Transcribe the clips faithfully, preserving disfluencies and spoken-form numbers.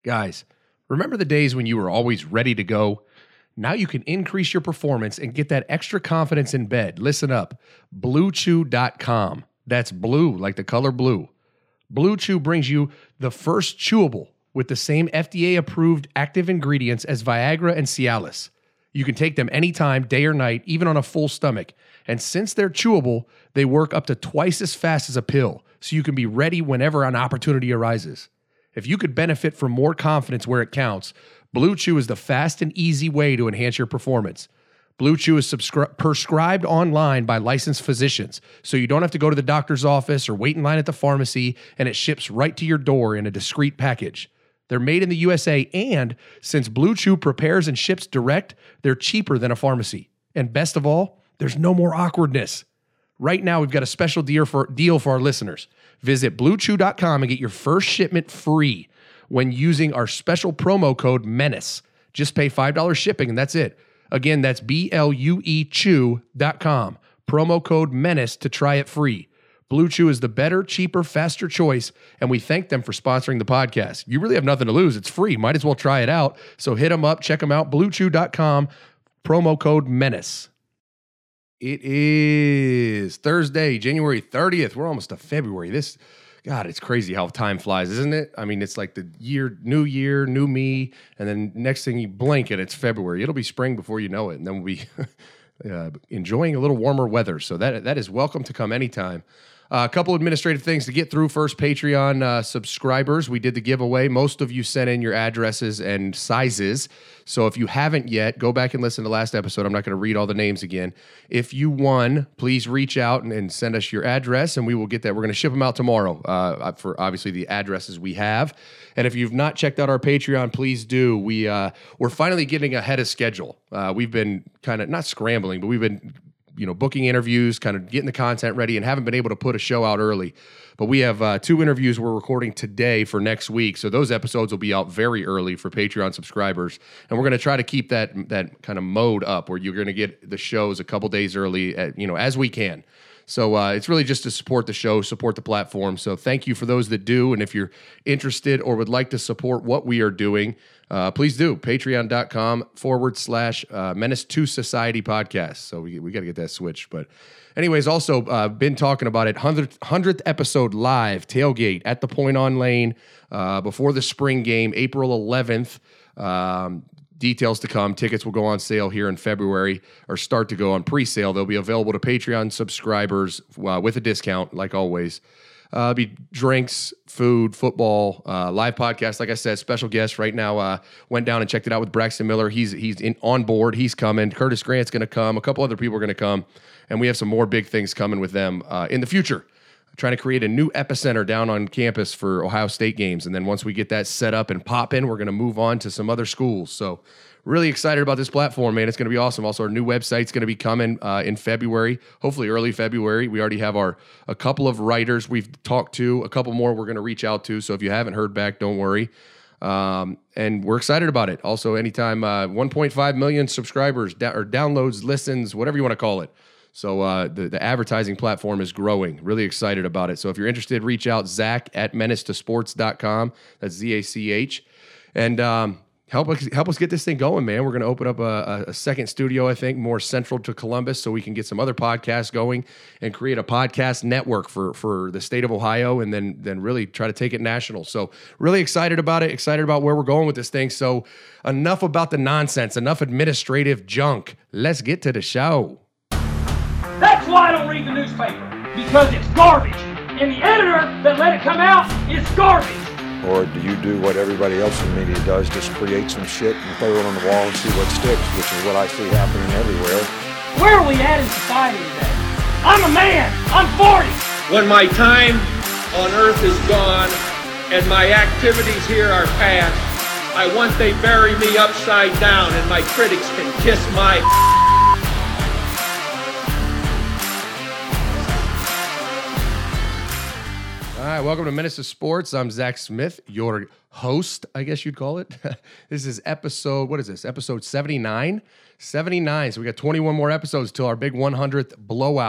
Guys, remember the days when you were always ready to go? Now you can increase your performance and get that extra confidence in bed. Listen up, blue chew dot com. That's blue, like the color blue. Blue Chew brings you the first chewable with the same F D A-approved active ingredients as Viagra and Cialis. You can take them anytime, day or night, even on a full stomach. And since they're chewable, they work up to twice as fast as a pill, so you can be ready whenever an opportunity arises. If you could benefit from more confidence where it counts, Blue Chew is the fast and easy way to enhance your performance. Blue Chew is subscri- prescribed online by licensed physicians, so you don't have to go to the doctor's office or wait in line at the pharmacy, and it ships right to your door in a discreet package. They're made in the U S A, and since Blue Chew prepares and ships direct, they're cheaper than a pharmacy. And best of all, there's no more awkwardness. Right now, we've got a special deal for, deal for our listeners. Visit blue chew dot com and get your first shipment free when using our special promo code MENACE. Just pay five dollars shipping, and that's it. Again, that's B L U E chew dot com. Promo code MENACE to try it free. Blue Chew is the better, cheaper, faster choice, and we thank them for sponsoring the podcast. You really have nothing to lose. It's free. Might as well try it out. So hit them up. Check them out. blue chew dot com. Promo code MENACE. It is Thursday, January thirtieth. We're almost to February. This, God, it's crazy how time flies, isn't it? I mean, it's like the year, new year, new me, and then next thing you blink and it's February. It'll be spring before you know it, and then we'll be uh, enjoying a little warmer weather. So that that is welcome to come anytime. Uh, a couple administrative things to get through. First, Patreon uh, subscribers. We did the giveaway. Most of you sent in your addresses and sizes. So if you haven't yet, go back and listen to last episode. I'm not going to read all the names again. If you won, please reach out and, and send us your address, and we will get that. We're going to ship them out tomorrow uh, for obviously the addresses we have. And if you've not checked out our Patreon, please do. We, uh, we're finally getting ahead of schedule. Uh, we've been kind of, not scrambling, but we've been you know, booking interviews, kind of getting the content ready, and haven't been able to put a show out early. But we have uh, two interviews we're recording today for next week, so those episodes will be out very early for Patreon subscribers. And we're going to try to keep that that kind of mode up where you're going to get the shows a couple days early, at, you know, as we can. So uh, it's really just to support the show, support the platform. So thank you for those that do. And if you're interested or would like to support what we are doing, uh, please do. Patreon.com forward slash uh, Menace to Society podcast. So we, we got to get that switched. But anyways, also uh, been talking about it. hundredth, hundredth episode live, tailgate at the Point on Lane uh, before the spring game, April eleventh. Um, Details to come. Tickets will go on sale here in February, or start to go on pre-sale. They'll be available to Patreon subscribers uh, with a discount, like always. Uh, be drinks, food, football, uh, live podcast. Like I said, special guest right now. Uh, went down and checked it out with Braxton Miller. He's he's in, on board. He's coming. Curtis Grant's going to come. A couple other people are going to come, and we have some more big things coming with them uh, in the future. Trying to create a new epicenter down on campus for Ohio State games. And then once we get that set up and popping, we're going to move on to some other schools. So really excited about this platform, man. It's going to be awesome. Also, our new website's going to be coming uh, in February, hopefully early February. We already have our a couple of writers we've talked to, a couple more we're going to reach out to. So if you haven't heard back, don't worry. Um, and we're excited about it. Also, anytime uh, one point five million subscribers da- or downloads, listens, whatever you want to call it. So uh, the, the advertising platform is growing. Really excited about it. So if you're interested, reach out, Zach at menace to sports dot com. That's Z A C H. And um, help us help us get this thing going, man. We're going to open up a, a second studio, I think, more central to Columbus, so we can get some other podcasts going and create a podcast network for, for the state of Ohio, and then, then really try to take it national. So really excited about it, excited about where we're going with this thing. So enough about the nonsense, enough administrative junk. Let's get to the show. That's why I don't read the newspaper, because it's garbage. And the editor that let it come out is garbage. Or do you do what everybody else in the media does, just create some shit and throw it on the wall and see what sticks, which is what I see happening everywhere. Where are we at in society today? I'm a man. I'm forty. When my time on earth is gone and my activities here are past, I want they bury me upside down and my critics can kiss my All right, welcome to Menace to Sports. I'm Zach Smith, your host, I guess you'd call it. This is episode, what is this? Episode seventy-nine? seventy-nine. So we got twenty-one more episodes till our big one hundredth blowout.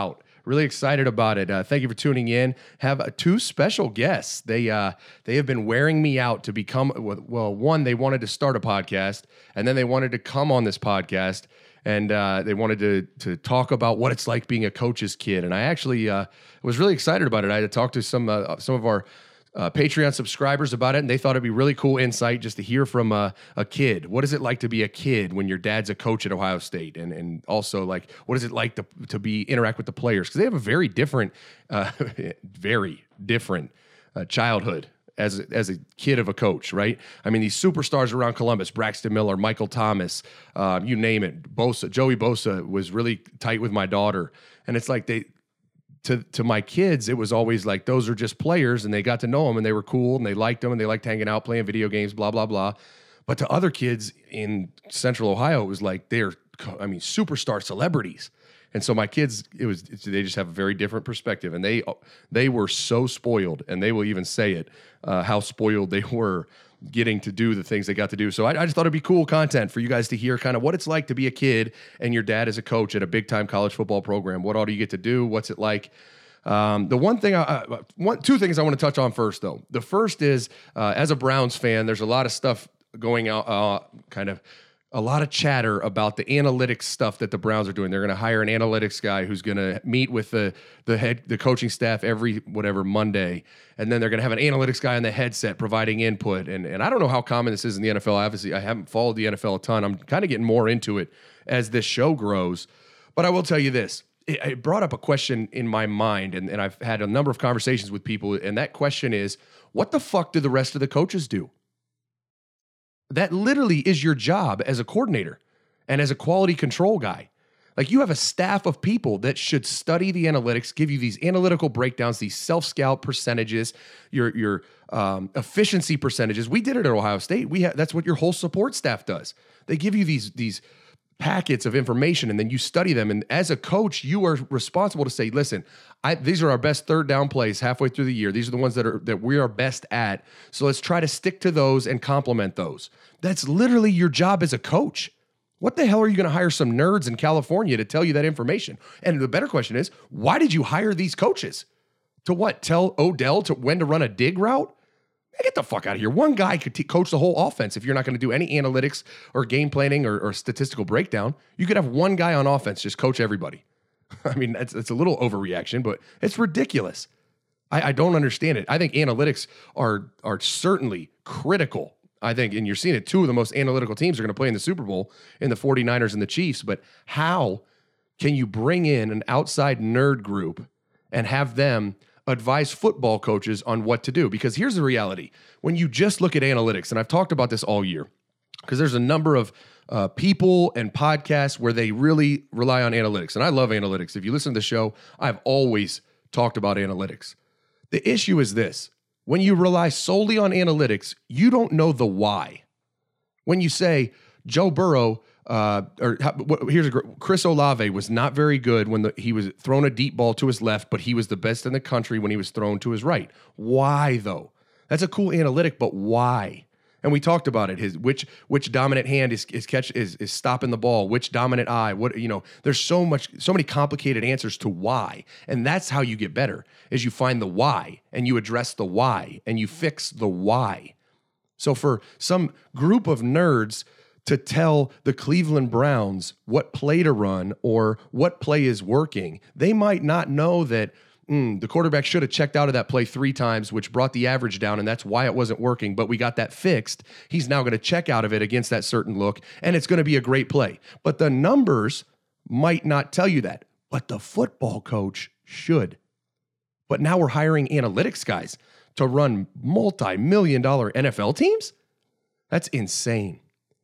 Really excited about it. Uh, thank you for tuning in. Have uh, two special guests. They uh, they have been wearing me out to become, well, one, they wanted to start a podcast, and then they wanted to come on this podcast, and uh, they wanted to to talk about what it's like being a coach's kid. And I actually uh, was really excited about it. I had to talk to some uh, some of our Uh, Patreon subscribers about it, and they thought it'd be really cool insight just to hear from a, a kid. What is it like to be a kid when your dad's a coach at Ohio State? And and also, like, what is it like to to be interact with the players? Because they have a very different, uh, very different uh, childhood as a, as a kid of a coach, right? I mean, these superstars around Columbus, Braxton Miller, Michael Thomas, uh, you name it. Bosa, Joey Bosa was really tight with my daughter, and it's like they. To, to my kids, it was always like, those are just players, and they got to know them, and they were cool, and they liked them, and they liked hanging out, playing video games, blah, blah, blah. But to other kids in Central Ohio, it was like they're, I mean, superstar celebrities. And so my kids, it was, they just have a very different perspective, and they they were so spoiled, and they will even say it, uh, how spoiled they were getting to do the things they got to do. So I, I just thought it'd be cool content for you guys to hear kind of what it's like to be a kid and your dad is a coach at a big time college football program. What all do you get to do? What's it like? Um, the one thing, I, I, one, two things I want to touch on first, though. The first is, uh, as a Browns fan, there's a lot of stuff going out, uh, kind of a lot of chatter about the analytics stuff that the Browns are doing. They're going to hire an analytics guy who's going to meet with the the head, the coaching staff every whatever Monday, and then they're going to have an analytics guy on the headset providing input. And and I don't know how common this is in the N F L. Obviously, I haven't followed the N F L a ton. I'm kind of getting more into it as this show grows. But I will tell you this. It, it brought up a question in my mind, and, and I've had a number of conversations with people, and that question is, what the fuck do the rest of the coaches do? That literally is your job as a coordinator and as a quality control guy. Like, you have a staff of people that should study the analytics, give you these analytical breakdowns, these self-scout percentages, your your um, efficiency percentages. We did it at Ohio State. We ha- that's what your whole support staff does. They give you these these packets of information, and then you study them. And as a coach, you are responsible to say, listen, I, these are our best third down plays halfway through the year. These are the ones that are that we are best at. So let's try to stick to those and complement those. That's literally your job as a coach. What the hell are you going to hire some nerds in California to tell you that information? And the better question is, why did you hire these coaches? To what? Tell Odell to when to run a dig route? Get the fuck out of here. One guy could t- coach the whole offense if you're not going to do any analytics or game planning or, or statistical breakdown. You could have one guy on offense just coach everybody. I mean, it's, it's a little overreaction, but it's ridiculous. I, I don't understand it. I think analytics are are certainly critical. I think, and you're seeing it, two of the most analytical teams are going to play in the Super Bowl in the 49ers and the Chiefs, but how can you bring in an outside nerd group and have them advise football coaches on what to do? Because here's the reality. When you just look at analytics, and I've talked about this all year, because there's a number of uh, people and podcasts where they really rely on analytics. And I love analytics. If you listen to the show, I've always talked about analytics. The issue is this. When you rely solely on analytics, you don't know the why. When you say Joe Burrow, Uh, or what, here's a Chris Olave was not very good when the, he was thrown a deep ball to his left, but he was the best in the country when he was thrown to his right. Why though? That's a cool analytic, but why? And we talked about it. His which which dominant hand is is catch is is stopping the ball. Which dominant eye? What you know? There's so much, so many complicated answers to why, and that's how you get better. Is you find the why and you address the why and you fix the why. So for some group of nerds to tell the Cleveland Browns what play to run or what play is working, they might not know that mm, the quarterback should have checked out of that play three times, which brought the average down, and that's why it wasn't working, but we got that fixed. He's now going to check out of it against that certain look, and it's going to be a great play. But the numbers might not tell you that, but the football coach should. But now we're hiring analytics guys to run multi-million dollar N F L teams? That's insane.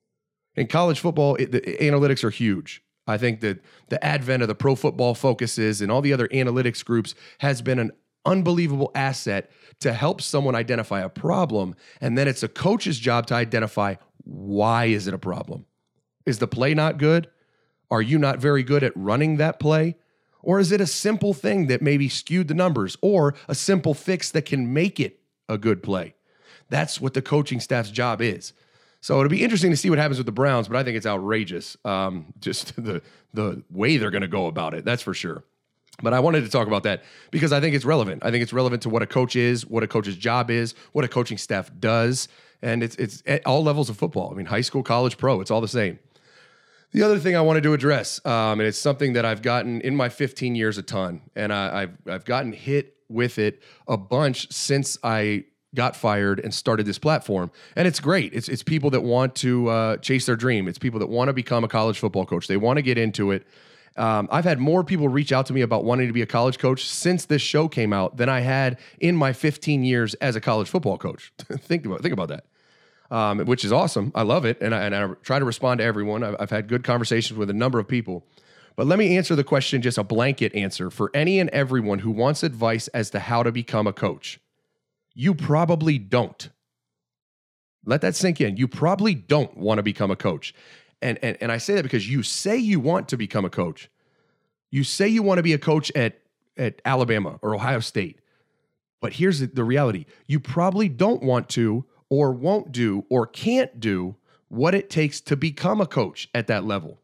In college football, it, the analytics are huge. I think that the advent of the Pro Football Focuses and all the other analytics groups has been an unbelievable asset to help someone identify a problem, and then it's a coach's job to identify why is it a problem. Is the play not good? Are you not very good at running that play? Or is it a simple thing that maybe skewed the numbers, or a simple fix that can make it a good play? That's what the coaching staff's job is. So it'll be interesting to see what happens with the Browns, but I think it's outrageous, um, just the the way they're going to go about it. That's for sure. But I wanted to talk about that because I think it's relevant. I think it's relevant to what a coach is, what a coach's job is, what a coaching staff does. And it's it's at all levels of football. I mean, high school, college, pro, it's all the same. The other thing I wanted to address, um, and it's something that I've gotten in my fifteen years a ton, and I, I've I've gotten hit with it a bunch since I got fired and started this platform. And it's great. It's it's people that want to uh, chase their dream. It's people that want to become a college football coach. They want to get into it. Um, I've had more people reach out to me about wanting to be a college coach since this show came out than I had in my fifteen years as a college football coach. think about think about that, um, which is awesome. I love it, and I, and I try to respond to everyone. I've, I've had good conversations with a number of people. But let me answer the question, just a blanket answer for any and everyone who wants advice as to how to become a coach. You probably don't. Let that sink in. You probably don't want to become a coach. And, and and I say that because you say you want to become a coach. You say you want to be a coach at, at Alabama or Ohio State. But here's the, the reality. You probably don't want to or won't do or can't do what it takes to become a coach at that level.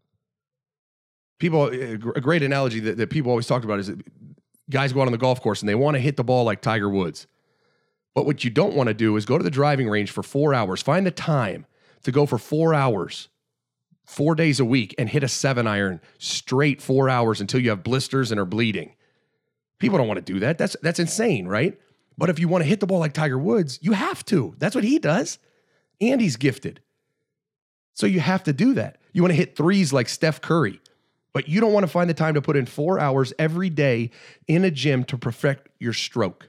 People, a great analogy that, that people always talk about is that guys go out on the golf course and they want to hit the ball like Tiger Woods. But what you don't want to do is go to the driving range for four hours, find the time to go for four hours, four days a week, and hit a seven iron straight four hours until you have blisters and are bleeding. People don't want to do that. That's that's insane, right? But if you want to hit the ball like Tiger Woods, you have to. That's what he does. And he's gifted. So you have to do that. You want to hit threes like Steph Curry, but you don't want to find the time to put in four hours every day in a gym to perfect your stroke.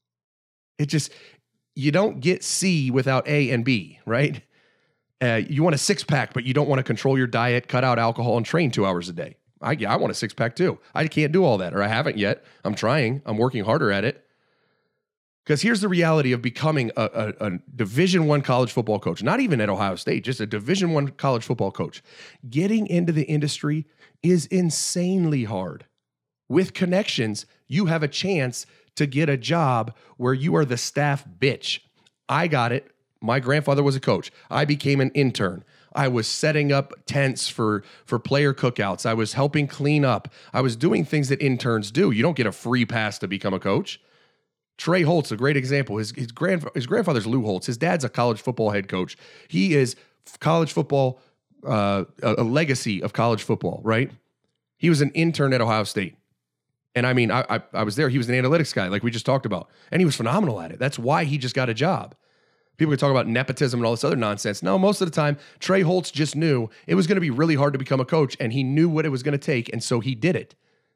It just, you don't get C without A and B, right? Uh, you want a six pack, but you don't want to control your diet, cut out alcohol, and train two hours a day. I, I want a six pack too. I can't do all that, or I haven't yet. I'm trying. I'm working harder at it. Because here's the reality of becoming a, a, a Division One college football coach, not even at Ohio State, just a Division One college football coach. Getting into the industry is insanely hard. With connections, you have a chance to get a job where you are the staff bitch. I got it. My grandfather was a coach. I became an intern. I was setting up tents for, for player cookouts. I was helping clean up. I was doing things that interns do. You don't get a free pass to become a coach. Trey Holtz, a great example. His, his, grand, his grandfather's Lou Holtz. His dad's a college football head coach. He is college football, uh, a, a legacy of college football, right? He was an intern at Ohio State. And I mean, I, I I was there. He was an analytics guy, like we just talked about. And he was phenomenal at it. That's why he just got a job. People can talk about nepotism and all this other nonsense. No, most of the time, Trey Holtz just knew it was going to be really hard to become a coach, and he knew what it was going to take, and so he did it.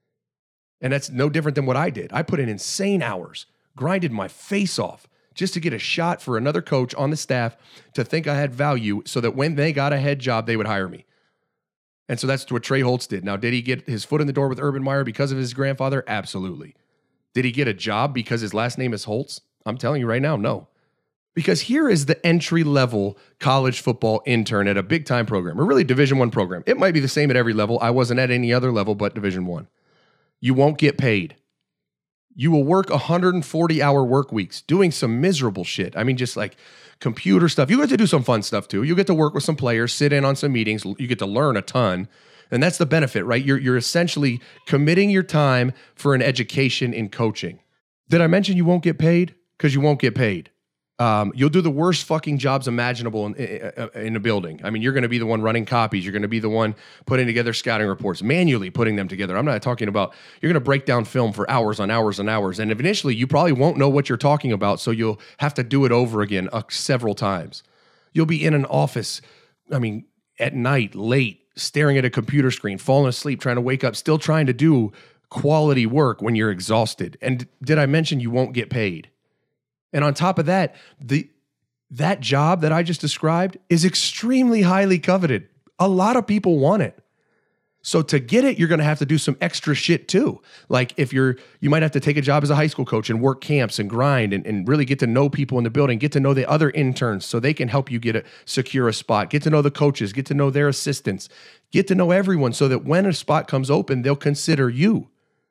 And that's no different than what I did. I put in insane hours, grinded my face off just to get a shot for another coach on the staff to think I had value so that when they got a head job, they would hire me. And so that's what Trey Holtz did. Now, did he get his foot in the door with Urban Meyer because of his grandfather? Absolutely. Did he get a job because his last name is Holtz? I'm telling you right now, no. Because here is the entry-level college football intern at a big-time program, or really Division One program. It might be the same at every level. I wasn't at any other level but Division One. You won't get paid. You will work one hundred forty hour work weeks doing some miserable shit. I mean, just like computer stuff. You get to do some fun stuff too. You get to work with some players, sit in on some meetings. You get to learn a ton. And that's the benefit, right? You're, you're essentially committing your time for an education in coaching. Did I mention you won't get paid? Because you won't get paid. Um, you'll do the worst fucking jobs imaginable in, in, in a building. I mean, you're going to be the one running copies. You're going to be the one putting together scouting reports, manually putting them together. I'm not talking about, you're going to break down film for hours on hours and hours. And initially, you probably won't know what you're talking about, so you'll have to do it over again uh, several times. You'll be in an office, I mean, at night, late, staring at a computer screen, falling asleep, trying to wake up, still trying to do quality work when you're exhausted. And did I mention you won't get paid? And on top of that, the that job that I just described is extremely highly coveted. A lot of people want it. So to get it, you're going to have to do some extra shit too. Like if you're, you might have to take a job as a high school coach and work camps and grind and, and really get to know people in the building, get to know the other interns so they can help you get a secure a spot, get to know the coaches, get to know their assistants, get to know everyone so that when a spot comes open, they'll consider you.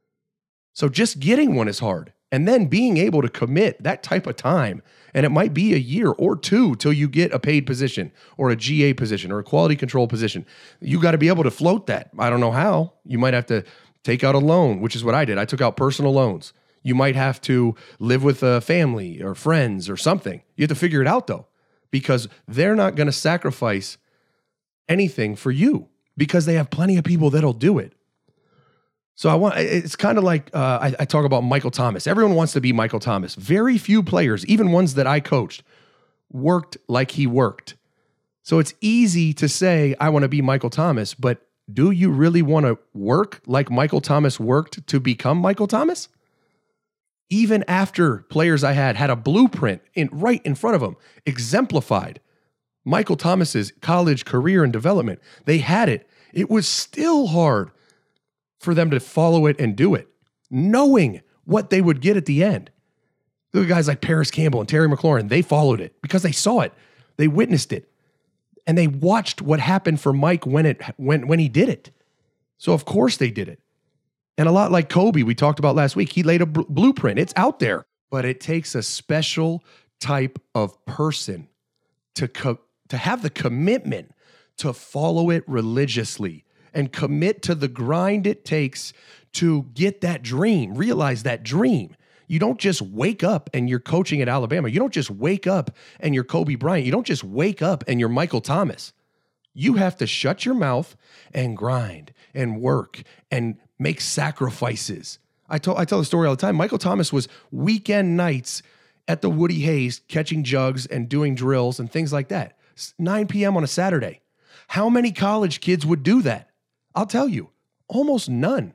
So just getting one is hard. And then being able to commit that type of time, and it might be a year or two till you get a paid position or a G A position or a quality control position. You got to be able to float that. I don't know how. You might have to take out a loan, which is what I did. I took out personal loans. You might have to live with a family or friends or something. You have to figure it out, though, because they're not going to sacrifice anything for you because they have plenty of people that'll do it. So I want, it's kind of like uh, I, I talk about Michael Thomas. Everyone wants to be Michael Thomas. Very few players, even ones that I coached, worked like he worked. So it's easy to say, I want to be Michael Thomas, but do you really want to work like Michael Thomas worked to become Michael Thomas? Even after players I had had a blueprint in right in front of them, exemplified Michael Thomas's college career and development, they had it. It was still hard for them to follow it and do it, knowing what they would get at the end. The guys like Paris Campbell and Terry McLaurin, they followed it because they saw it. They witnessed it. And they watched what happened for Mike when it when when he did it. So of course they did it. And a lot like Kobe, we talked about last week, he laid a bl- blueprint. It's out there. But it takes a special type of person to co- to have the commitment to follow it religiously and commit to the grind it takes to get that dream, realize that dream. You don't just wake up and you're coaching at Alabama. You don't just wake up and you're Kobe Bryant. You don't just wake up and you're Michael Thomas. You have to shut your mouth and grind and work and make sacrifices. I, tell I tell the story all the time. Michael Thomas was weekend nights at the Woody Hayes catching jugs and doing drills and things like that. nine p.m. on a Saturday. How many college kids would do that? I'll tell you, almost none.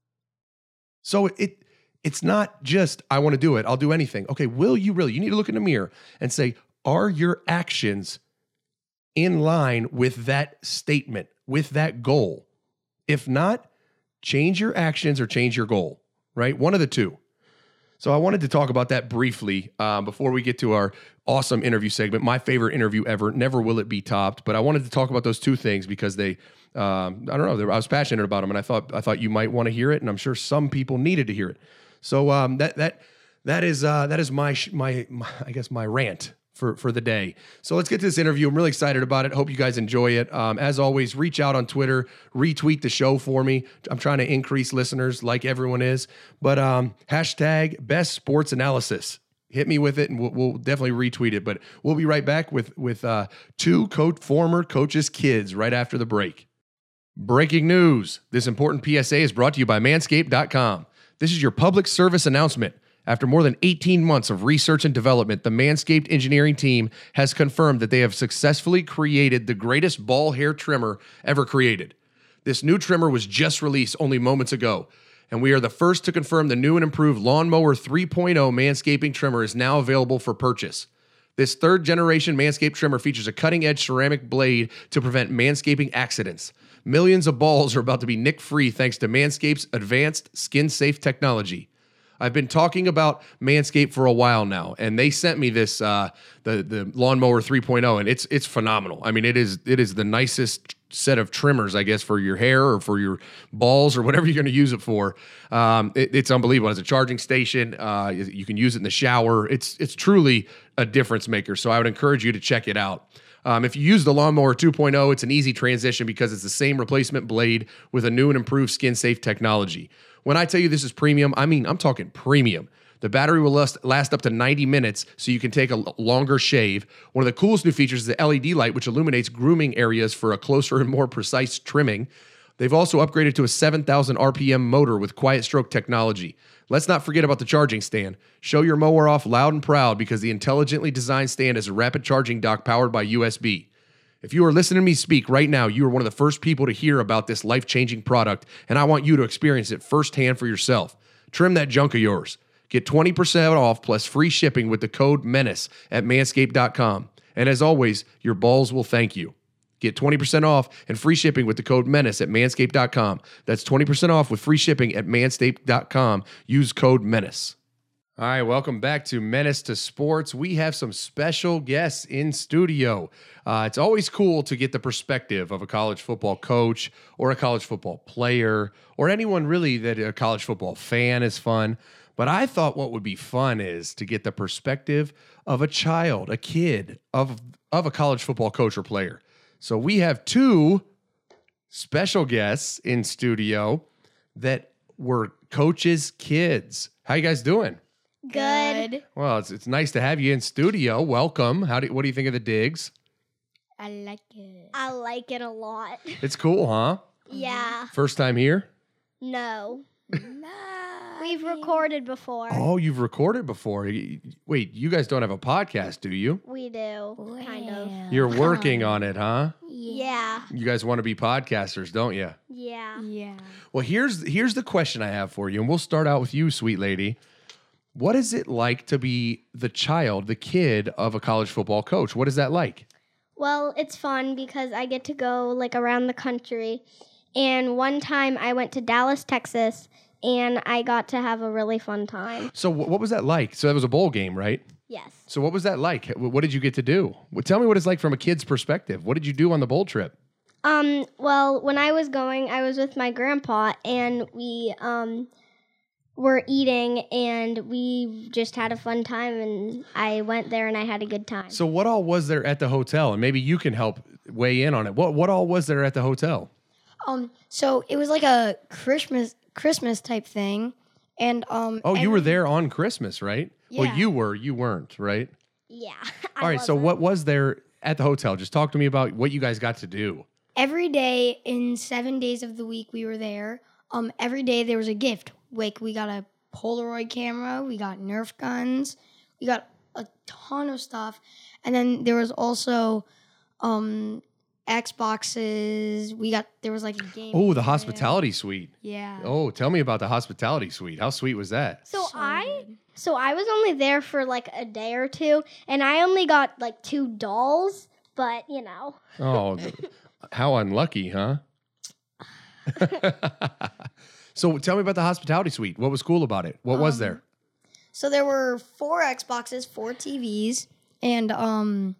So it it's not just, I want to do it, I'll do anything. Okay, will you really? You need to look in the mirror and say, are your actions in line with that statement, with that goal? If not, change your actions or change your goal, right? One of the two. So I wanted to talk about that briefly um, before we get to our awesome interview segment. My favorite interview ever. Never will it be topped. But I wanted to talk about those two things because they, um, I don't know, I was passionate about them, and I thought I thought you might want to hear it, and I'm sure some people needed to hear it. So um, that that that is uh, that is my, my my I guess my rant for for the day. So let's get to this interview. I'm really excited about it. Hope you guys enjoy it. Um, as always, reach out on Twitter, retweet the show for me. I'm trying to increase listeners like everyone is. But um, hashtag best sports analysis. Hit me with it, and we'll, we'll definitely retweet it. But we'll be right back with with uh, two co- former coaches' kids right after the break. Breaking news. This important P S A is brought to you by manscaped dot com. This is your public service announcement. After more than eighteen months of research and development, the Manscaped engineering team has confirmed that they have successfully created the greatest ball hair trimmer ever created. This new trimmer was just released only moments ago, and we are the first to confirm the new and improved Lawnmower three point oh manscaping trimmer is now available for purchase. This third-generation Manscaped trimmer features a cutting-edge ceramic blade to prevent manscaping accidents. Millions of balls are about to be nick-free thanks to Manscaped's advanced skin-safe technology. I've been talking about Manscaped for a while now, and they sent me this uh, the the Lawnmower three point oh, and it's it's phenomenal. I mean, it is it is the nicest set of trimmers, I guess, for your hair or for your balls or whatever you're going to use it for. Um, it, it's unbelievable. It's a charging station. Uh, you can use it in the shower. It's it's truly a difference maker. So I would encourage you to check it out. Um, if you use the Lawnmower two point oh, it's an easy transition because it's the same replacement blade with a new and improved skin-safe technology. When I tell you this is premium, I mean, I'm talking premium. The battery will last, last up to ninety minutes, so you can take a longer shave. One of the coolest new features is the L E D light, which illuminates grooming areas for a closer and more precise trimming. They've also upgraded to a seven thousand R P M motor with quiet stroke technology. Let's not forget about the charging stand. Show your mower off loud and proud because the intelligently designed stand is a rapid charging dock powered by U S B. If you are listening to me speak right now, you are one of the first people to hear about this life-changing product, and I want you to experience it firsthand for yourself. Trim that junk of yours. Get twenty percent off plus free shipping with the code MENACE at manscaped dot com. And as always, your balls will thank you. Get twenty percent off and free shipping with the code MENACE at manscaped dot com. That's twenty percent off with free shipping at manscaped dot com. Use code MENACE. All right, welcome back to Menace to Sports. We have some special guests in studio. Uh, it's always cool to get the perspective of a college football coach or a college football player or anyone really that a college football fan is fun. But I thought what would be fun is to get the perspective of a child, a kid, of, of a college football coach or player. So we have two special guests in studio that were Coach's kids. How you guys doing? Good. Well, it's it's nice to have you in studio. Welcome. How do what do you think of the digs? I like it. I like it a lot. It's cool, huh? Yeah. First time here? No. No. We've recorded before. Oh, you've recorded before. Y- Wait, you guys don't have a podcast, do you? We do. Kind of. You're working on it, huh? Yeah. You guys want to be podcasters, don't you? Yeah. Yeah. Well, here's here's the question I have for you, and we'll start out with you, sweet lady. What is it like to be the child, the kid of a college football coach? What is that like? Well, it's fun because I get to go like around the country. And one time I went to Dallas, Texas, and I got to have a really fun time. So, wh- what was that like? So, that was a bowl game, right? Yes. So, what was that like? Wh- What did you get to do? Well, tell me what it's like from a kid's perspective. What did you do on the bowl trip? Um, well, when I was going, I was with my grandpa, and we um were eating, and we just had a fun time, and I went there and I had a good time. So, what all was there at the hotel? And maybe you can help weigh in on it. What what all was there at the hotel? Um. So it was like a Christmas Christmas type thing, and um. Oh, you were every- there on Christmas, right? Well, Yeah. you were. You weren't, right? Yeah. All right. So, what was there at the hotel? Just talk to me about what you guys got to do. Every day in seven days of the week we were there. Um. Every day there was a gift. Like we got a Polaroid camera, we got Nerf guns, we got a ton of stuff, and then there was also um. Xboxes. We got there was like a game. Oh, the there. hospitality suite. Yeah. Oh, tell me about the hospitality suite. How sweet was that? So, So I good. so I was only there for like a day or two, and I only got like two dolls, but you know. Oh, th- how unlucky, huh? So tell me about the hospitality suite. What was cool about it? What was there? So there were four Xboxes, four T Vs, and um,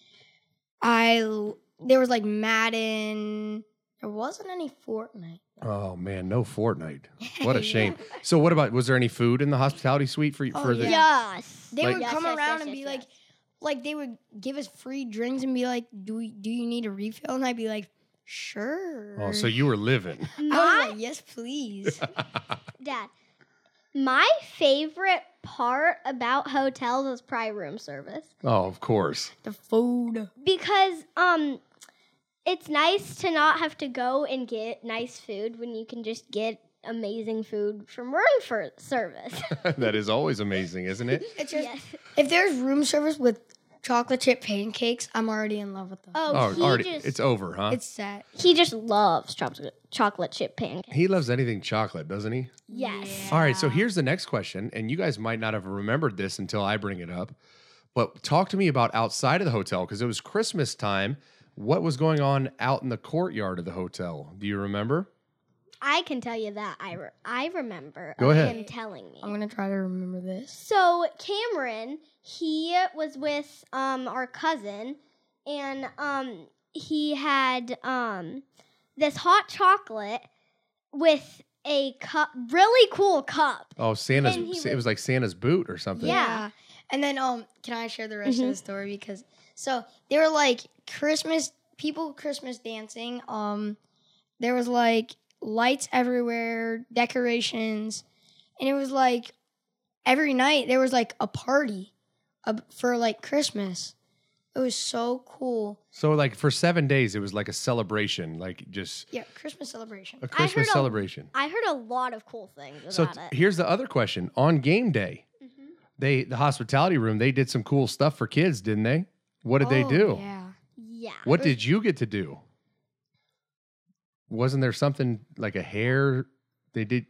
I there was like Madden. There wasn't any Fortnite. Oh man, no Fortnite. What a shame. So what about? Was there any food in the hospitality suite for Oh, for the? yeah. Yes. They Like- would Yes, come yes, around yes, and yes, be yes. like, like they would give us free drinks and be like, "Do we, do you need a refill?" And I'd be like, "Sure." Oh, so you were living. I was My like, "Yes, please." dad. My favorite part about hotels is probably room service Oh, of course. the food. because um, it's nice to not have to go and get nice food when you can just get amazing food from room for service. That is always amazing, isn't it? It's just Yes. if there's room service with chocolate chip pancakes, I'm already in love with them. Oh, Oh, he already, just it's over, huh? It's sad. he just loves chocolate chocolate chip pancakes. He loves anything chocolate, doesn't he? Yes. All right, so here's the next question, and you guys might not have remembered this until I bring it up. But talk to me about outside of the hotel because it was Christmas time. What was going on out in the courtyard of the hotel? Do you remember? I can tell you that. I, re- I remember Go of ahead. him telling me. I'm gonna try to remember this. So Cameron, he was with um our cousin, and um he had um this hot chocolate with a cup, really cool cup. Oh, Santa's. And he It was- was like Santa's boot or something. Yeah. And then um can I share the rest Mhm. of the story? Because so they were like Christmas people Christmas dancing. Um there was like lights everywhere, decorations, and it was like every night there was like a party uh, for like Christmas. It was so cool. So like for seven days, it was like a celebration, like just Yeah, Christmas celebration. a Christmas heard a- celebration. I heard a lot of cool things So about t- it. here's the other question: on game day, Mm-hmm. they the hospitality room they did some cool stuff for kids, didn't they? What did they Oh, do? Yeah. Yeah. What did you get to do? Wasn't there something like a hair they did?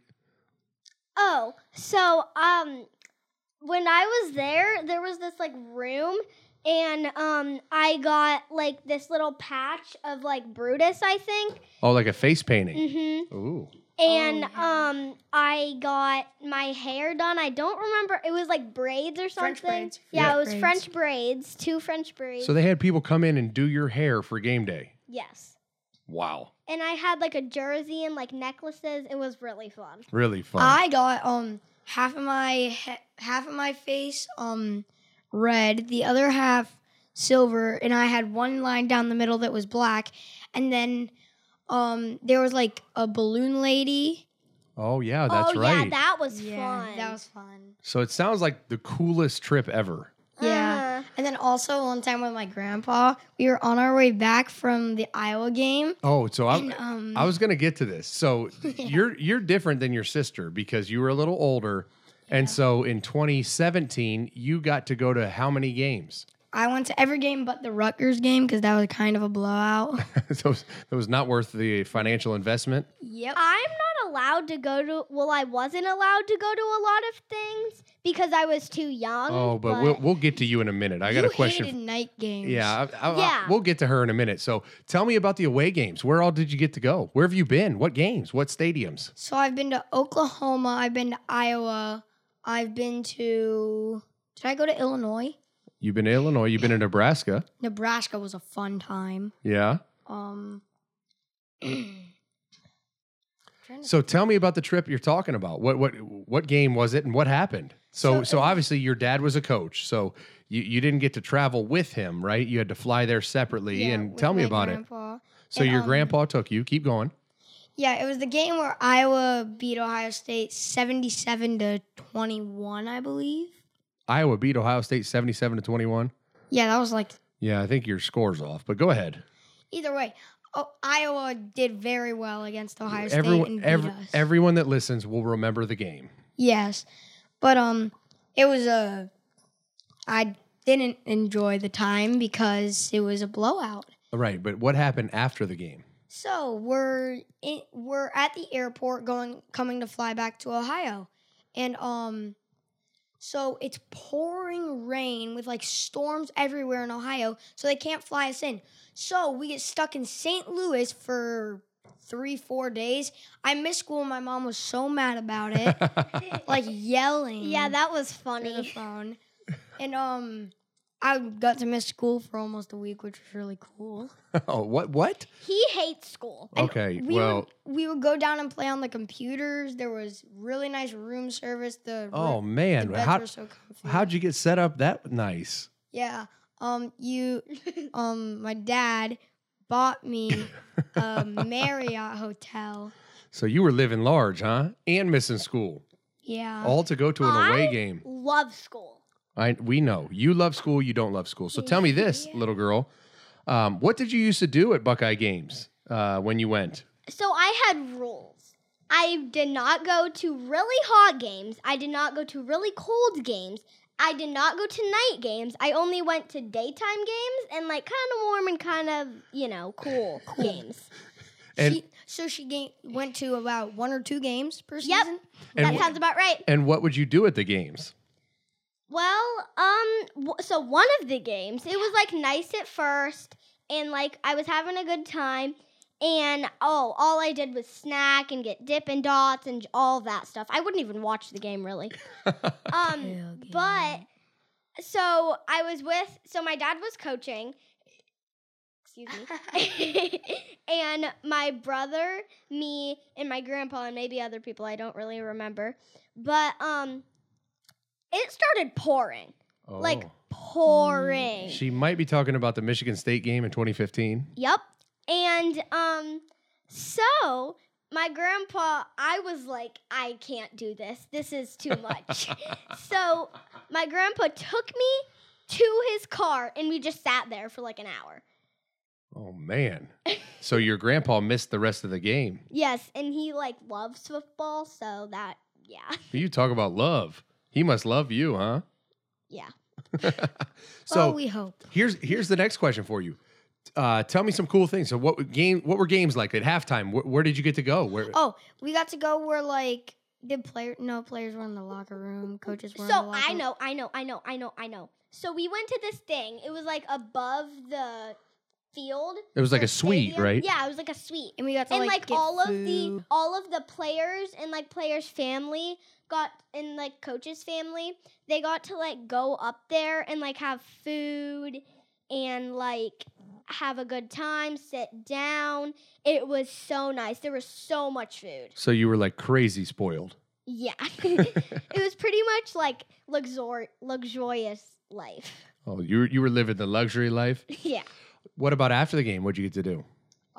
Oh, so um, when I was there, there was this like room, and um, I got like this little patch of like Brutus, I think. Oh, like a face painting. Mm-hmm. Ooh. And yeah. um, I got my hair done. I don't remember. It was like braids or something. French braids. Yeah, Yeah. it was Braids. French braids. Two French braids. So they had people come in and do your hair for game day. yes. Wow. And I had like a jersey and like necklaces. It was really fun. Really fun. I got um half of my he- half of my face um red, the other half silver, and I had one line down the middle that was black, and then um there was like a balloon lady Oh, yeah, that's oh, right. yeah, that was Yeah, fun. that was fun. So it sounds like the coolest trip ever. Yeah. Uh-huh. And then also one time with my grandpa, we were on our way back from the Iowa game. Oh, so I, And, um, I was going to get to this. So you're you're different than your sister because you were a little older. And so in twenty seventeen, you got to go to how many games? I went to every game but the Rutgers game because that was kind of a blowout. so it was not worth the financial investment. Yep. I'm not allowed to go to, well, I wasn't allowed to go to a lot of things because I was too young. Oh, but, we'll we'll get to you in a minute. I got you a question. hated night games. Yeah, I, I, Yeah. I, we'll get to her in a minute. So tell me about the away games. Where all did you get to go? Where have you been? What games? What stadiums? So I've been to Oklahoma. I've been to Iowa. I've been to. Did I go to Illinois? You've been to Illinois. You've been to Nebraska. Nebraska was a fun time. Yeah. Um. So tell me about the trip you're talking about. What what what game was it and what happened? So so, So, uh, obviously your dad was a coach. So you, you didn't get to travel with him, right? You had to fly there separately. yeah, and with tell me my about it. grandpa. So And, your um, grandpa took you. Keep going. Yeah, it was the game where Iowa beat Ohio State seventy-seven to twenty-one, I believe. Iowa beat Ohio State seventy-seven to twenty-one. Yeah, that was like Yeah, I think your score's off, but go ahead. either way. Oh, Iowa did very well against Ohio State Everyone and beat every, us. everyone that listens will remember the game. Yes, but um, it was a. I didn't enjoy the time because it was a blowout. Right, but what happened after the game? So we're in, we're at the airport going coming to fly back to Ohio, and um, so it's pouring rain with like storms everywhere in Ohio, so they can't fly us in. So we get stuck in Saint Louis for three four days. I missed school. My mom was so mad about it, like yelling. Yeah, that was through the funny. phone, and um. I got to miss school for almost a week, which was really cool. Oh, what what? He hates school. Okay, we well, would, we would go down and play on the computers. There was really nice room service. The oh the man, beds how were so comfy. how'd you get set up that nice? Yeah. Um. You. um. My dad bought me a Marriott hotel. So you were living large, huh? And missing school, Yeah. all to go to an away I game. love school. I we know you love school, you don't love school. So tell me this, little girl, um, what did you used to do at Buckeye games uh, when you went? So I had rules. I did not go to really hot games. I did not go to really cold games. I did not go to night games. I only went to daytime games and like kind of warm and kind of, you know, cool, games. And she, so she ga- went to about one or two games per Yep. season. And that wh- sounds about right. and what would you do at the games? Well, um, w- so one of the games, it was like nice at first, and like I was having a good time, and oh, all I did was snack and get Dippin' Dots and all that stuff. I wouldn't even watch the game really. um, but so I was with, so my dad was coaching. Excuse me. And my brother, me, and my grandpa, and maybe other people I don't really remember, but um. It started pouring. Oh. Like pouring. She might be talking about the Michigan State game in twenty fifteen. Yep. And um so my grandpa, I was like, I can't do this. This is too much. So my grandpa took me to his car and we just sat there for like an hour. Oh man. So your grandpa missed the rest of the game. Yes, and he like loves football, so that yeah. You talk about love. He must love you, huh? Yeah. So Well, we hope. here's here's the next question for you. Uh, tell me some cool things. So what game? What were games like at halftime? Where, where did you get to go? Where? Oh, we got to go where like did player no players were in the locker room, coaches were in the So locker I room. know, I know, I know, I know, I know. So we went to this thing. It was like above the field. It was like the a suite, stadium. right? Yeah, it was like a suite. And we got to And like, like get all of food. the all of the players and like players' family got and like coaches' family, they got to like go up there and like have food and like have a good time, sit down. It was so nice. There was so much food. So you were like crazy spoiled. Yeah. It was pretty much like luxur- luxurious life. Oh, you were, you were living the luxury life. Yeah. What about after the game? What'd you get to do?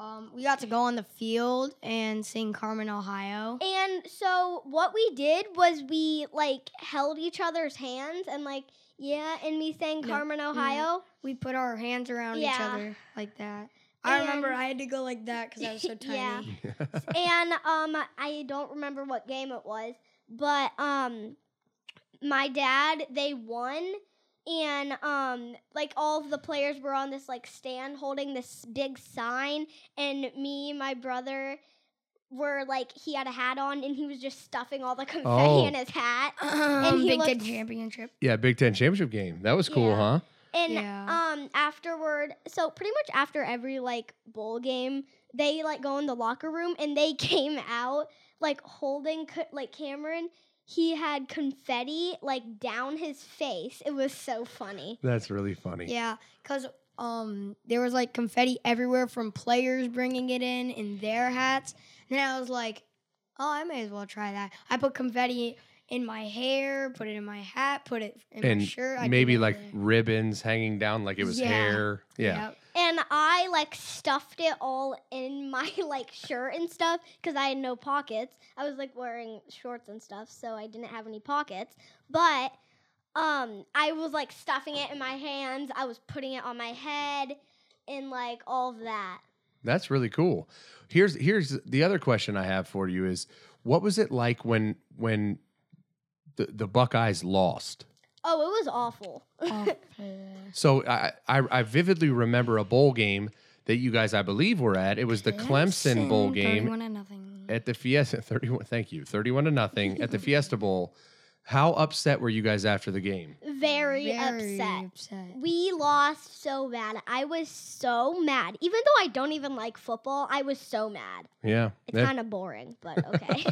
Um, we got to go on the field and sing Carmen, Ohio. And so what we did was we like held each other's hands and like yeah, and we sang Carmen, Ohio. We put our hands around each Yeah. other like that. I And- remember I had to go like that because I was so tiny. Yeah. And um, I don't remember what game it was, but um, my dad, they won, and um, like all of the players were on this like stand holding this big sign, and me, my brother, were like he had a hat on, and he was just stuffing all the confetti Oh. in his hat, Um, he Big Ten looked- championship. Yeah, Big Ten championship game. That was cool, Yeah. huh? and Yeah. um, afterward, so pretty much after every like bowl game, they like go in the locker room, and they came out like holding co- like Cameron. He had confetti like down his face. It was so funny. That's really funny. Yeah, because um, there was like confetti everywhere from players bringing it in in their hats. And then I was like, oh, I may as well try that. I put confetti in my hair, put it in my hat, put it in And my shirt. I did maybe like everything. ribbons hanging down like it was Yeah. hair. Yeah. Yep. And I like stuffed it all in my like shirt and stuff because I had no pockets. I was like wearing shorts and stuff, so I didn't have any pockets. But um, I was like stuffing it in my hands. I was putting it on my head, and like all of that. That's really cool. Here's here's the other question I have for you is what was it like when when the, the Buckeyes lost? Oh, it was awful. So I, I I vividly remember a bowl game that you guys I believe were at. It was the Clemson bowl game thirty-one to nothing. at the Fiesta thirty-one. Thank you, thirty-one to nothing at the Fiesta Bowl. How upset were you guys after the game? Very, Very upset. upset. We lost so bad. I was so mad. Even though I don't even like football, I was so mad. Yeah, It's that- kind of boring, but okay.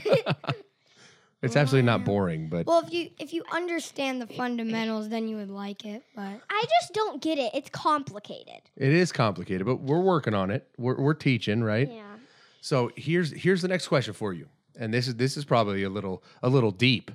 it's absolutely not boring, but Well, if you if you understand the fundamentals, then you would like it. But I just don't get it. It's complicated. it is complicated. But we're working on it. We're we're teaching, right? Yeah. So here's here's the next question for you, and this is this is probably a little a little deep.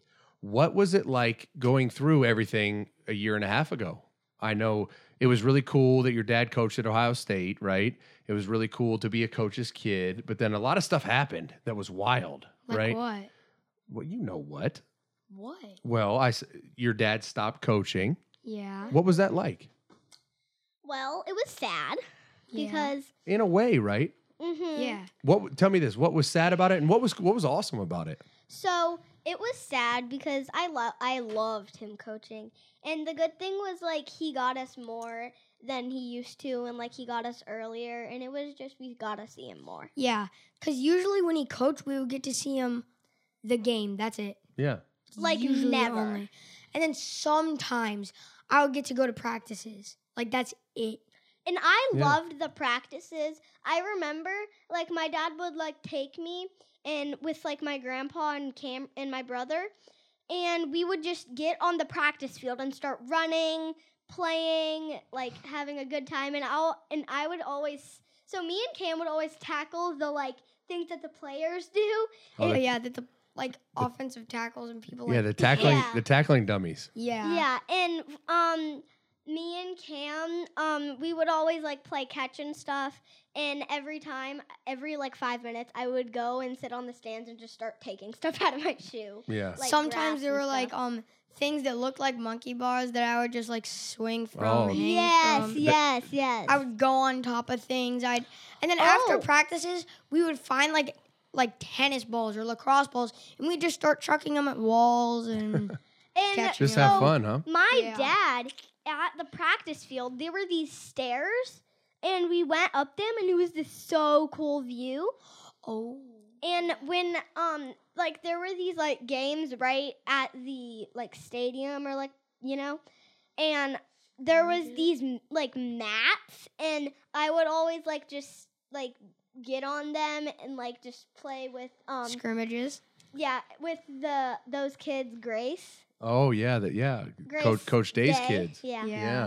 What was it like going through everything a year and a half ago? I know it was really cool that your dad coached at Ohio State, right? It was really cool to be a coach's kid, but then a lot of stuff happened that was wild, like right? what? Well, you know what? What? Well, I s- your dad stopped coaching. Yeah. What was that like? Well, it was sad Yeah. because In a way, right? mhm. Yeah. What? Tell me this. What was sad about it, and what was what was awesome about it? So it was sad because I love I loved him coaching, and the good thing was like he got us more than he used to, and like he got us earlier, and it was just we got to see him more. Yeah. Because usually when he coached, we would get to see him the game. That's it. Yeah. Like Usually never. only. And then sometimes I would get to go to practices. Like that's it. And I Yeah. loved the practices. I remember like my dad would like take me and with like my grandpa and Cam and my brother, and we would just get on the practice field and start running, playing, like having a good time. And I and I would always so me and Cam would always tackle the like things that the players do. Oh, Oh, the- yeah, that the like offensive tackles and people Yeah, like the tackling Yeah. the tackling dummies. yeah. Yeah, and um, me and Cam, um, we would always like play catch and stuff. And every time, every like five minutes, I would go and sit on the stands and just start taking stuff out of my shoe. Yeah. Like Sometimes grass there and were like stuff. um things that looked like monkey bars that I would just like swing from. Oh. hang Yes, from. yes, yes. I would go on top of things. I'd and then after Oh. practices, we would find like like tennis balls or lacrosse balls, and we'd just start chucking them at walls and and catch Just So, have fun, huh? my Yeah. dad at the practice field, there were these stairs, and we went up them, and it was this so cool view. oh And when um like there were these like games right at the like stadium or like you know, and there was these m- like mats, and I would always like just like get on them and like just play with um scrimmages. yeah with the those kids Grace Oh yeah, that yeah. Grace Coach Coach Day's Day, kids. yeah, Yeah. Yeah.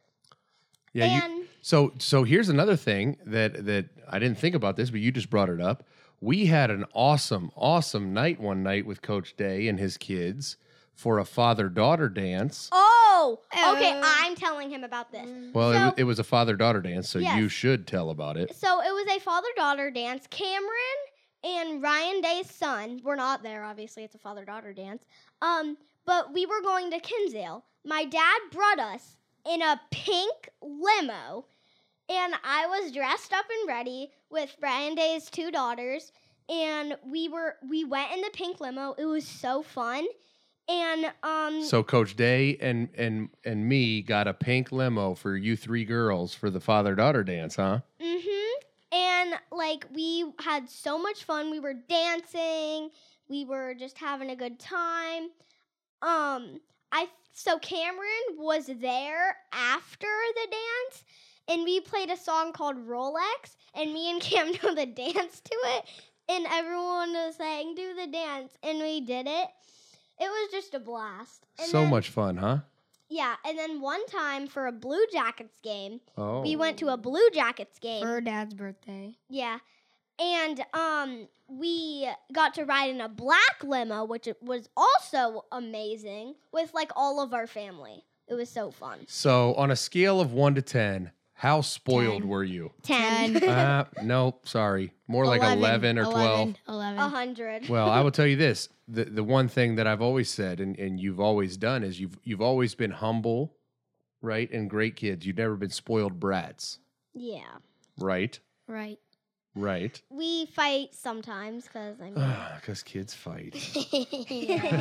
Yeah. you, and so so here's another thing that that I didn't think about this, but you just brought it up. We had an awesome, awesome night one night with Coach Day and his kids for a father-daughter dance. Oh, okay. Uh, I'm telling him about this. Well, so, it, wa- it was a father-daughter dance, so Yes. you should tell about it. So it was a father-daughter dance. Cameron and Ryan Day's son were not there. Obviously, it's a father-daughter dance. Um, but we were going to Kinsale. My dad brought us in a pink limo, and I was dressed up and ready with Ryan Day's two daughters, and we were we went in the pink limo. It was so fun, and um. So Coach Day and and and me got a pink limo for you three girls for the father-daughter dance, huh? Mm-hmm. And like we had so much fun. We were dancing. We were just having a good time. Um, I so Cameron was there after the dance, and we played a song called Rolex, and me and Cam know the dance to it, and everyone was saying, "Do the dance," and we did it. It was just a blast. And So then- much fun, huh? Yeah, and then one time for a Blue Jackets game, Oh. we went to a Blue Jackets game. For her dad's birthday. Yeah. And um we got to ride in a black limo, which it was also amazing, with like all of our family. It was so fun. So on a scale of one to ten, how spoiled Ten. were you? Ten. uh, no, sorry. More like eleven or twelve. eleven. A hundred. Well, I will tell you this. The the one thing that I've always said and, and you've always done is you've you've always been humble, right? And great kids. You've never been spoiled brats. Yeah. Right? Right. Right. We fight sometimes because I mean. Because kids fight. Yeah.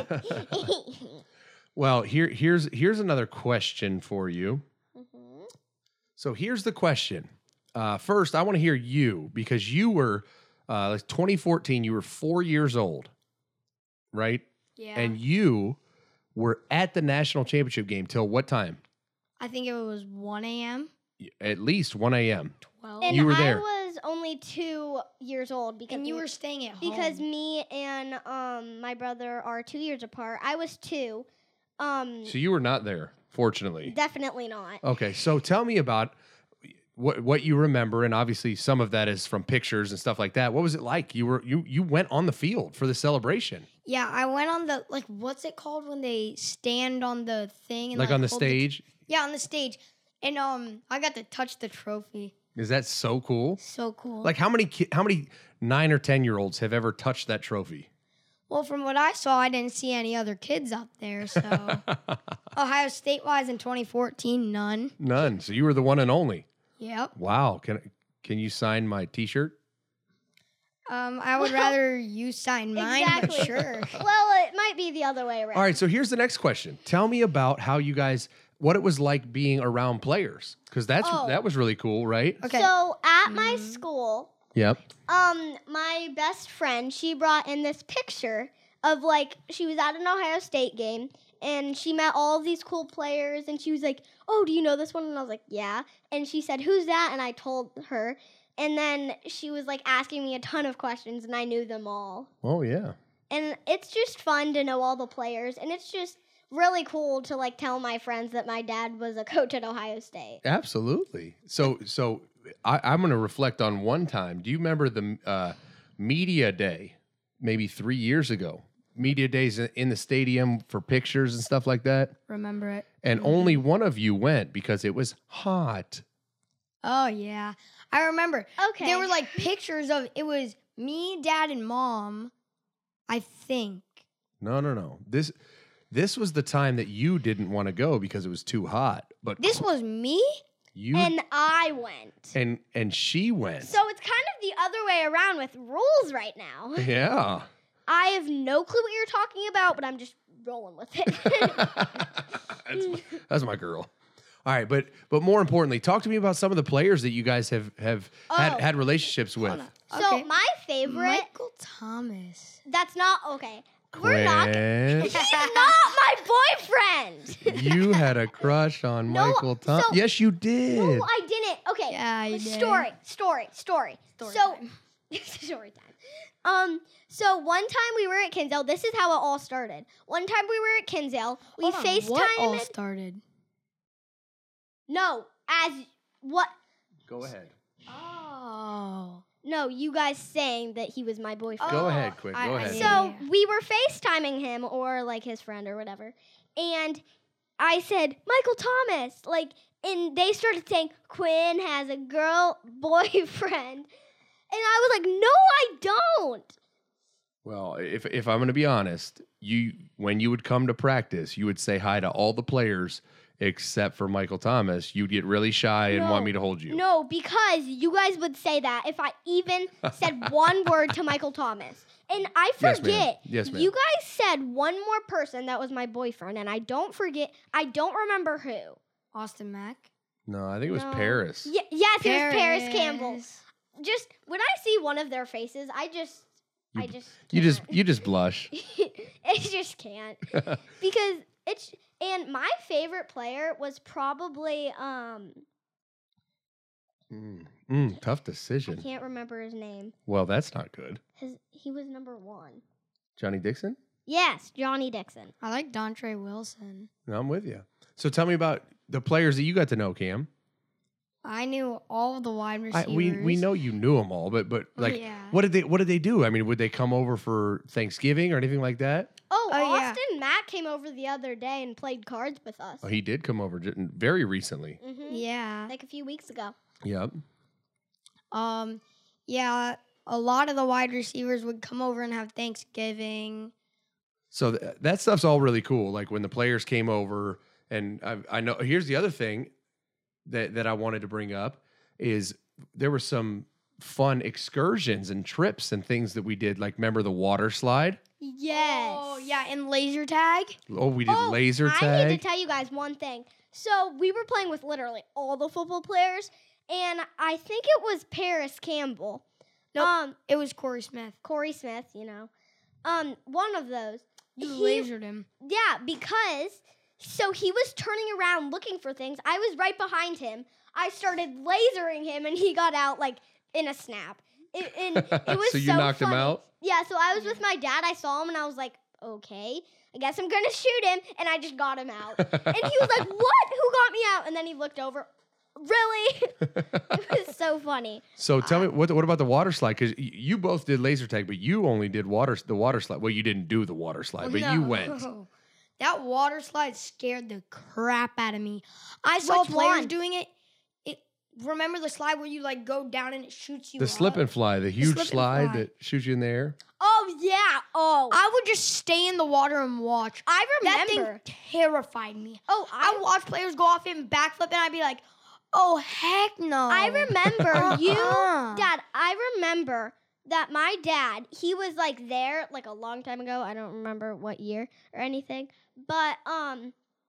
Well, here here's here's another question for you. Mhm. So here's the question. Uh, first, I want to hear you because you were uh, like twenty fourteen. You were four years old, right? Yeah. And you were at the national championship game till what time? I think it was one a.m. At least one a.m. twelve. And You were I there. was only two years old because And you we- were staying at home. because me and um my brother are two years apart. I was two. Um, So you were not there, fortunately. definitely not. Okay, so tell me about what what you remember, and obviously some of that is from pictures and stuff like that. What was it like? You were you you went on the field for the celebration, Yeah, I went on the, like, what's it called when they stand on the thing? And like on the hold stage. yeah, on the stage. And um, I got to touch the trophy. Is that so cool? So cool. Like how many ki- how many nine or ten year olds have ever touched that trophy? well, from what I saw, I didn't see any other kids up there. So Ohio State-wise in twenty fourteen, none. None. So you were the one and only. Yep. Wow. Can can you sign my T-shirt? Um, I would rather you sign mine, Exactly. but sure. Well, it might be the other way around. All right. So here's the next question. Tell me about how you guys what it was like being around players because that's Oh. that was really cool, right? Okay. So at my school, Yep. um, my best friend, she brought in this picture of like she was at an Ohio State game and she met all of these cool players and she was like, "Oh, do you know this one?" And I was like, "Yeah." And she said, "Who's that?" And I told her. And then she was like asking me a ton of questions and I knew them all. Oh yeah. And it's just fun to know all the players and it's just really cool to like tell my friends that my dad was a coach at Ohio State. Absolutely. So, so I, I'm going to reflect on one time. Do you remember the uh, media day, maybe three years ago? Media days in the stadium for pictures and stuff like that. Remember it. And only one of you went because it was hot. Oh, yeah. I remember. Okay. There were like pictures of, it was me, dad, and mom, I think. No, no, no. This this was the time that you didn't want to go because it was too hot. But This was me? you and I went. and and she went. So it's kind of the other way around with rules right now. Yeah. I have no clue what you're talking about, but I'm just rolling with it. that's, my, that's my girl. All right, but but more importantly, talk to me about some of the players that you guys have have had, Oh. had relationships with. So Okay. my favorite, Michael Thomas. that's not, okay. We're not, Quinn, he's not my boyfriend. you had a crush on No, Michael Thomas. so- yes, you did. No, I didn't. Okay. Yeah, you did. Story, story, story. Story so, time. story time. Um, so one time we were at Kinsale. This is how it all started. One time we were at Kinsale. We Hold on, FaceTimed. What all started? No, as what? Go ahead. Oh. No, No, you guys saying that he was my boyfriend. Go ahead, quick. Go I- I ahead. see. So we were FaceTiming him or like his friend or whatever. And I said, Michael Thomas, like, and they started saying, Quinn has a girl boyfriend. And I was like, no, I don't. Well, if if I'm going to be honest, you when you would come to practice, you would say hi to all the players except for Michael Thomas. You'd get really shy and No. want me to hold you. No, because you guys would say that if I even said one word to Michael Thomas. And I Yes, ma'am. forget. Yes, ma'am. You guys said one more person that was my boyfriend, and I don't forget. I don't remember who. Austin Mack. No, I think it was No. Paris. Ye- yes, it was Paris Campbell. Just when I see one of their faces, I just, You- I just, You just can't. you just blush. I just can't because it's. And my favorite player was probably um. Mm, mm, tough I decision. can't remember his name. Well, that's not good. His he was number one. Johnny Dixon? Yes, Johnny Dixon. I like Dontre Wilson. No, I'm with you. So tell me about the players that you got to know, Cam. I knew all the wide I, receivers. we we know you knew them all, but but like, Yeah. what did they what did they do? I mean, would they come over for Thanksgiving or anything like that? Oh, Oh, yeah. Austin Matt came over the other day and played cards with us. Oh, he did come over j- very recently. hmm Yeah. Like a few weeks ago. Yep. Um. Yeah. A lot of the wide receivers would come over and have Thanksgiving. So th- that stuff's all really cool. Like when the players came over, and I, I know. Here's the other thing that that I wanted to bring up is there were some fun excursions and trips and things that we did. Like remember the water slide? Yes. Oh yeah, and laser tag. Oh, we did Oh, laser I tag. need to tell you guys one thing. So we were playing with literally all the football players, and I think it was Paris Campbell. Nope. Um, It was Corey Smith. Corey Smith, you know. Um, one of those. You He- lasered him. Yeah, because so he was turning around looking for things. I was right behind him. I started lasering him, and he got out like in a snap. It, and it was So so you knocked him funny. out? Yeah. So I was with my dad. I saw him, and I was like, okay, I guess I'm gonna shoot him, and I just got him out. And he was like, what? Who got me out? And then he looked over. Really? It was so funny. So tell me what what about the water slide? Because you both did laser tag, but you only did water the water slide. Well, you didn't do the water slide, but you went. No. That water slide scared the crap out of me. I saw Which players one? doing it. It remember the slide where you like go down and it shoots you The up? slip and fly, the huge slip and slide fly. that shoots you in the air. Oh yeah. Oh, I would just stay in the water and watch. I That remember. thing terrified me. Oh, I I watch players go off and backflip, and I'd be like, "Oh heck no!" I remember you, Uh-uh. Dad. I remember that my dad, he was like there like a long time ago. I don't remember what year or anything, but um,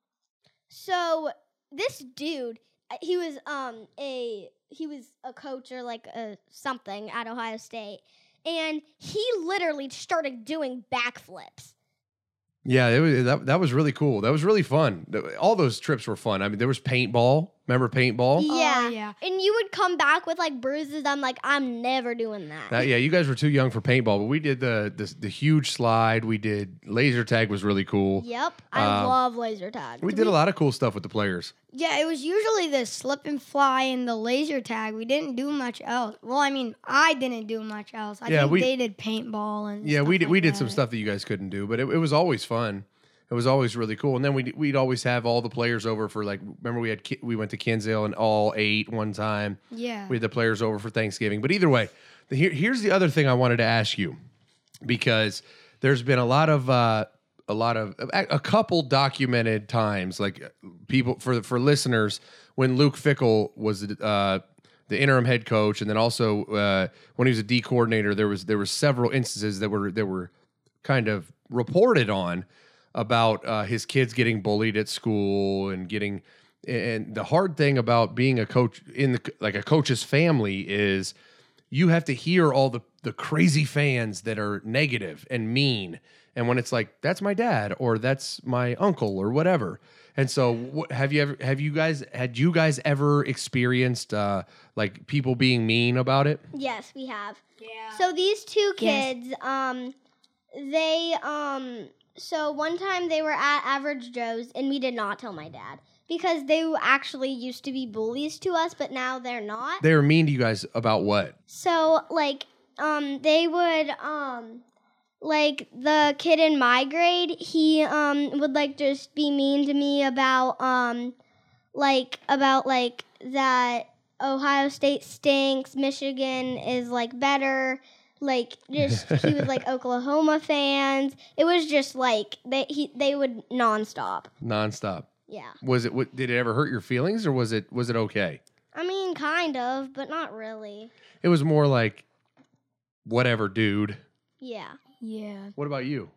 so this dude, uh, he was um a he was a coach or like a something at Ohio State, and he literally started doing backflips. Yeah, it was, that that was really cool. That was really fun. The- All those trips were fun. I mean, there was paintball. Remember paintball? Yeah, yeah. and you would come back with like bruises. I'm like, I'm never doing that. Uh, yeah, you guys were too young for paintball, but we did the the, the huge slide. We did laser tag was really cool. Yep, I Um, love laser tag. We did a lot of cool stuff with the players. Yeah, it was usually the slip and fly and the laser tag. We didn't do much else. Well, I mean, I didn't do much else. I Yeah, think we- they did paintball and Yeah, stuff we did like we did that. some stuff that you guys couldn't do, but it, it was always fun. It was always really cool. And then we'd, we'd always have all the players over for like, remember we had Ki- we went to Kinsale and all eight one time. Yeah. We had the players over for Thanksgiving. But either way, the, here, here's the other thing I wanted to ask you, because there's been a lot of uh, a lot of a, a couple documented times, like people for for listeners, when Luke Fickell was uh, the interim head coach, and then also uh, when he was a D coordinator, there was there was several instances that were that were kind of reported on about uh, his kids getting bullied at school and getting. And the hard thing about being a coach in the like a coach's family is you have to hear all the the crazy fans that are negative and mean. And when it's like, that's my dad or that's my uncle or whatever. And so what, have you ever have you guys had you guys ever experienced uh, like people being mean about it? Yes, we have. Yeah. So these two Yes. kids, um, they, um, so one time they were at Average Joe's, and we did not tell my dad. because they actually used to be bullies to us, but now they're not. They were mean to you guys about what? So, like, um, they would, um, like, the kid in my grade, he, um, would, like, just be mean to me about, um, like, about, like, that Ohio State stinks, Michigan is, like, better. Like, just, he was, like, Oklahoma fans. It was just, like, they he they would nonstop. Nonstop. Yeah. Was it? What, did it ever hurt your feelings, or was it? Was it okay? I mean, kind of, but not really. It was more like, whatever, dude. Yeah. Yeah. What about you?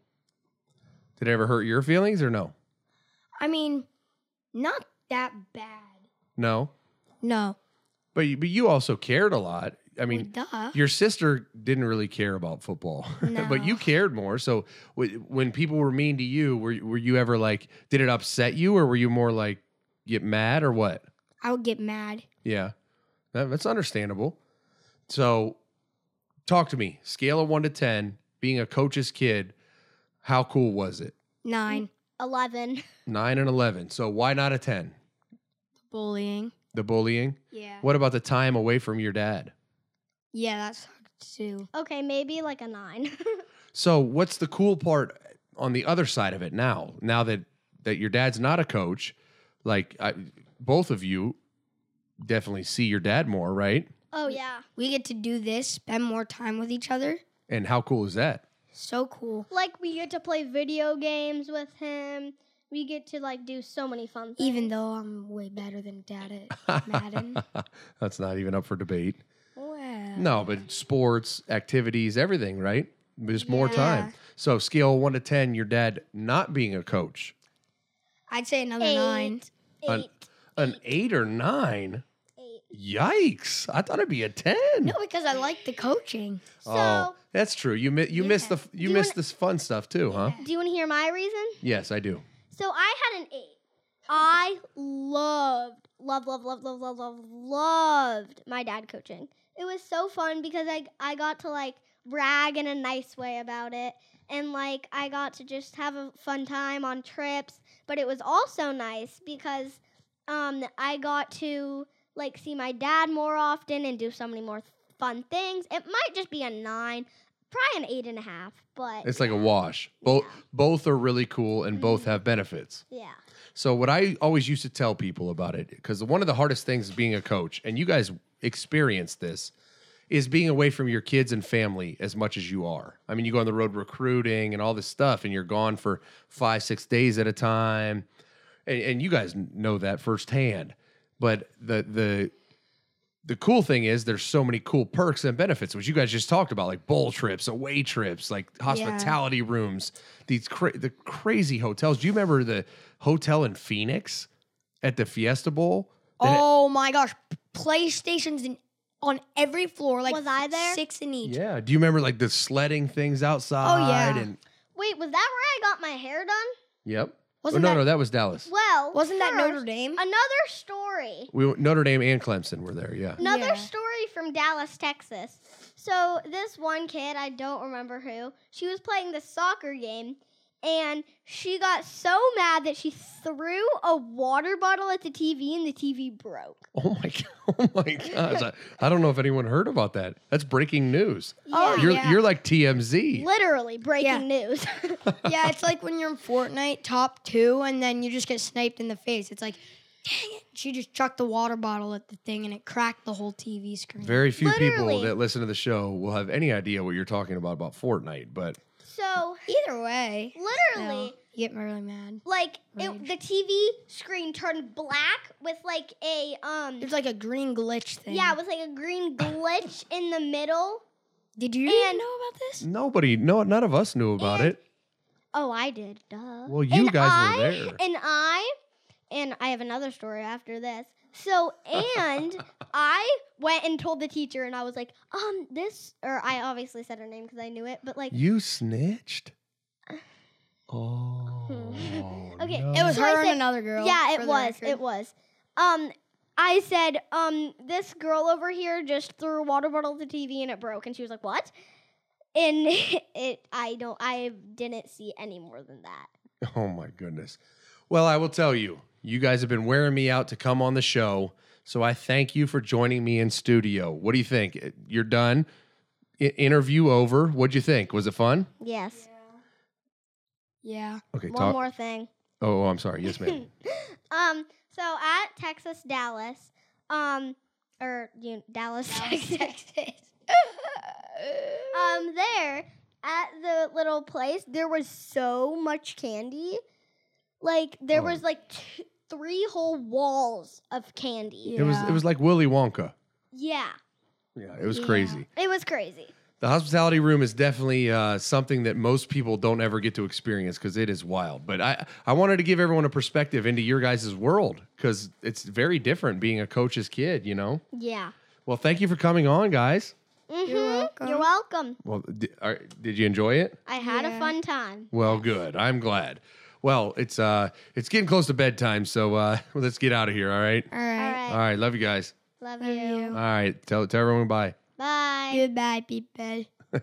Did it ever hurt your feelings, or no? I mean, not that bad. No. No. But you, but you also cared a lot. I mean, Well, duh. your sister didn't really care about football, but you No. cared more. So w- when people were mean to you, were were you ever like, did it upset you, or were you more like get mad, or what? I would get mad. Yeah, that, that's understandable. So, talk to me. Scale of one to ten, being a coach's kid, how cool was it? Nine. eleven. Nine and eleven. So why not a ten? Bullying. The bullying. Yeah. What about the time away from your dad? Yeah, that sucked too. Okay, maybe like a nine. So what's the cool part on the other side of it now? Now that that your dad's not a coach, like I, both of you definitely see your dad more, right? Oh, yeah. We get to do this, spend more time with each other. And how cool is that? So cool. Like, we get to play video games with him. We get to, like, do so many fun things. Even though I'm way better than Dad at Madden. That's not even up for debate. Well. No, but sports, activities, everything, right? Just more Yeah. time. So scale one to ten, your dad not being a coach. I'd say another Eight. nine. An, Eight. an eight or nine? Eight. Yikes. I thought it'd be a ten. No, because I like the coaching. So, Oh, that's true. You mi- you missed Yeah. the f- you you missed wanna- this fun stuff too, huh? do you want to hear my reason? Yes, I do. So, I had an eight. I loved, loved, loved, loved, loved, loved, loved, loved my dad coaching. It was so fun because I, I got to, like, brag in a nice way about it. And, like, I got to just have a fun time on trips. But it was also nice because um, I got to, like, see my dad more often and do so many more fun things. It might just be a nine, probably an eight and a half. But It's like a wash. Both both are really cool and both have benefits. yeah. So what I always used to tell people about it, because one of the hardest things being a coach, and you guys experienced this, is being away from your kids and family as much as you are. I mean, you go on the road recruiting and all this stuff, and you're gone for five, six days at a time, and, and you guys know that firsthand. But the the the cool thing is there's so many cool perks and benefits, which you guys just talked about, like bowl trips, away trips, like hospitality rooms, these cra- the crazy hotels. Do you remember the hotel in Phoenix at the Fiesta Bowl? that had- Oh my gosh. PlayStations in, on every floor. Like Was I there? Six in each. yeah. Do you remember like the sledding things outside? Oh, yeah. And Wait, was that where I got my hair done? yep. Wasn't oh, no, that- no, that was Dallas. Well, Wasn't that Notre first, Dame? Another story. We Notre Dame and Clemson were there. Yeah. Another Yeah. story from Dallas, Texas. So this one kid, I don't remember who, she was playing the soccer game, and she got so mad that she threw a water bottle at the T V, and the T V broke. Oh my god! Oh my gosh! I, I don't know if anyone heard about that. That's breaking news. Oh, you're yeah. you're like T M Z. Literally breaking Yeah. news. Yeah, it's like when you're in Fortnite top two and then you just get sniped in the face. It's like, dang it. She just chucked the water bottle at the thing and it cracked the whole T V screen. Very few people Literally. that listen to the show will have any idea what you're talking about about Fortnite, but So Either way. literally, no, you get really mad. like it, Rage. the T V screen turned black with like a um. There's like a green glitch thing. Yeah, with like a green glitch in the middle. Did you and- even know about this? nobody, no, none of us knew about And- it. Oh, I did. Duh. Well, you And guys I- were there. And I, and I have another story after this. So, and I went and told the teacher, and I was like, um, this, or I obviously said her name because I knew it, but like, You snitched. Oh. Okay, no. It was So her I and said- another girl. yeah, for it the was, record. it was. Um, I said, um, this girl over here just threw a water bottle at the T V and it broke, and she was like, what? And it, I don't, I didn't see any more than that. Oh my goodness. Well, I will tell you, You guys have been wearing me out to come on the show, so I thank you for joining me in studio. What do you think? You're done? I- interview over. What'd you think? Was it fun? Yes. Yeah. Okay, One talk. more thing. Oh, I'm sorry. Yes, ma'am. Um, so at Texas Dallas, um, or you know, Dallas, Texas, um, there at the little place, there was so much candy. Like there Oh. was like two, three whole walls of candy. It was it was like Willy Wonka. Yeah, Yeah, it was Yeah. crazy. it was crazy. The hospitality room is definitely uh, something that most people don't ever get to experience because it is wild. But I, I wanted to give everyone a perspective into your guys' world because it's very different being a coach's kid, you know? Yeah. Well, thank you for coming on, guys. Mm-hmm. You're welcome. You're welcome. Well, di- are, did you enjoy it? I had a Yeah. fun time. Well, good. I'm glad. Well, it's uh, it's getting close to bedtime, so uh, let's get out of here, all right? All All right. right. All right, love you guys. Love, Love you. you. All right, tell, tell everyone bye. Bye. Goodbye, people.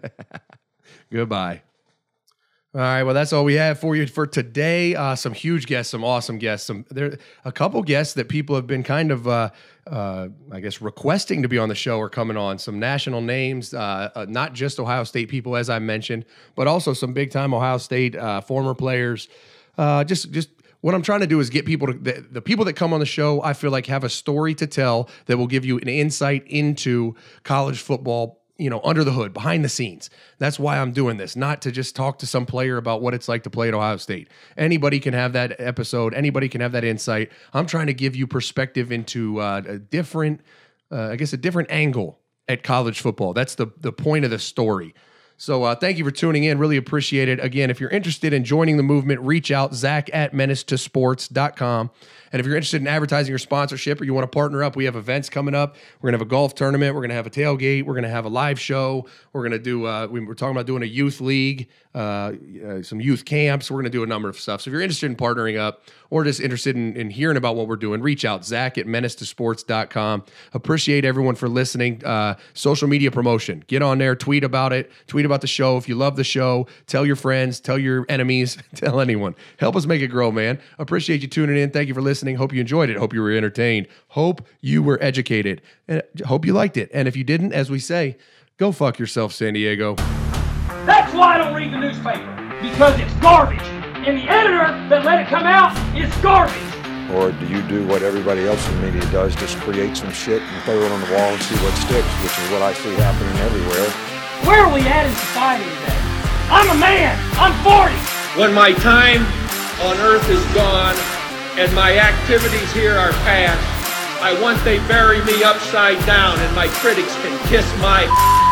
Goodbye. All right, well, that's all we have for you for today. Uh, some huge guests, some awesome guests. Some there, a couple guests that people have been kind of, uh, uh, I guess, requesting to be on the show are coming on. Some national names, uh, uh, not just Ohio State people, as I mentioned, but also some big time Ohio State uh, former players. Uh, just, just. What I'm trying to do is get people to the, the people that come on the show, I feel like have a story to tell that will give you an insight into college football, you know, under the hood, behind the scenes. That's why I'm doing this, not to just talk to some player about what it's like to play at Ohio State. Anybody can have that episode. Anybody can have that insight. I'm trying to give you perspective into uh, a different, uh, I guess, a different angle at college football. That's the the point of the story. So uh, thank you for tuning in. Really appreciate it. Again, if you're interested in joining the movement, reach out, Zach at menace to sports dot com. And if you're interested in advertising or sponsorship or you want to partner up, we have events coming up. We're going to have a golf tournament. We're going to have a tailgate. We're going to have a live show. We're going to do, uh, we we're talking about doing a youth league, uh, uh, some youth camps. We're going to do a number of stuff. So if you're interested in partnering up or just interested in, in hearing about what we're doing, reach out, Zach at menace to sports dot com. Appreciate everyone for listening. Uh, social media promotion. Get on there, tweet about it, tweet about the show. If you love the show, tell your friends, tell your enemies, tell anyone. Help us make it grow, man. Appreciate you tuning in. Thank you for listening. Hope you enjoyed it. Hope you were entertained. Hope you were educated. And hope you liked it. And if you didn't, as we say, go fuck yourself, San Diego. That's why I don't read the newspaper, because it's garbage. And the editor that let it come out is garbage. Or do you do what everybody else in the media does, just create some shit and throw it on the wall and see what sticks, which is what I see happening everywhere. Where are we at in society today? I'm a man. I'm forty. When my time on earth is gone and my activities here are past, I want they bury me upside down and my critics can kiss my